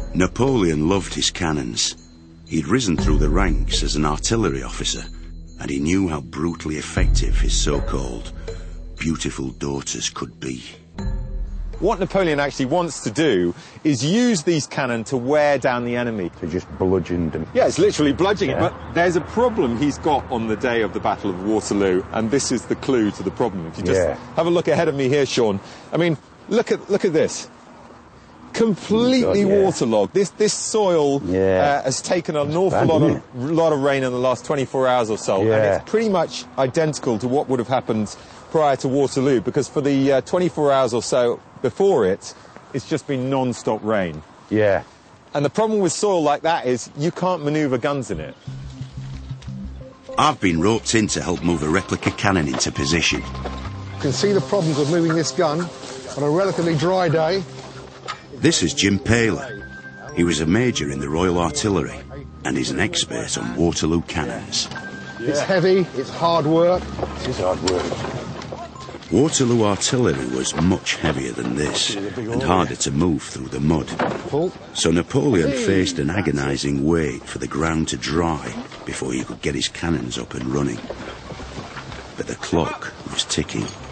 Napoleon loved his cannons. He'd risen through the ranks as an artillery officer, and he knew how brutally effective his so-called beautiful daughters could be. What Napoleon actually wants to do is use these cannon to wear down the enemy. To just bludgeon them. Yeah, it's literally bludgeoning it. But there's a problem he's got on the day of the Battle of Waterloo, and this is the clue to the problem. If you just have a look ahead of me here, Sean. I mean, look at this. Completely waterlogged. This soil has taken an awful lot of rain in the last 24 hours or so, and it's pretty much identical to what would have happened prior to Waterloo, because for the 24 hours or so before it's just been non-stop rain. Yeah. And the problem with soil like that is you can't manoeuvre guns in it. I've been roped in to help move a replica cannon into position. You can see the problems of moving this gun on a relatively dry day. This is Jim Paler. He was a major in the Royal Artillery, and he's an expert on Waterloo cannons. It's heavy, it's hard work. It is hard work. Waterloo artillery was much heavier than this, and harder to move through the mud. So Napoleon faced an agonising wait for the ground to dry before he could get his cannons up and running. But the clock was ticking.